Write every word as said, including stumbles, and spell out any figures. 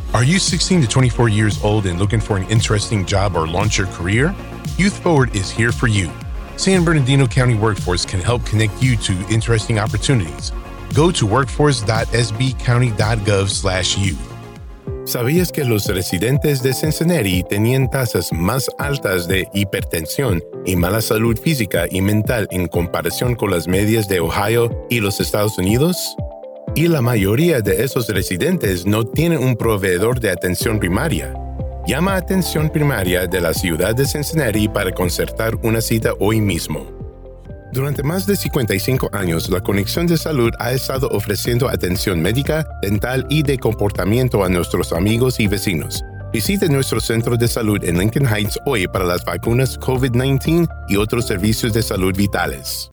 Are you sixteen to twenty-four years old and looking for an interesting job or launch your career? Youth Forward is here for you. San Bernardino County Workforce can help connect you to interesting opportunities. Go to workforce dot s b county dot gov slash youth. ¿Sabías que los residentes de Cincinnati tenían tasas más altas de hipertensión y mala salud física y mental en comparación con las medias de Ohio y los Estados Unidos? Y la mayoría de esos residentes no tienen un proveedor de atención primaria. Llama a Atención Primaria de la ciudad de Cincinnati para concertar una cita hoy mismo. Durante más de cincuenta y cinco años, la Conexión de Salud ha estado ofreciendo atención médica, dental y de comportamiento a nuestros amigos y vecinos. Visite nuestro centro de salud en Lincoln Heights hoy para las vacunas COVID diecinueve y otros servicios de salud vitales.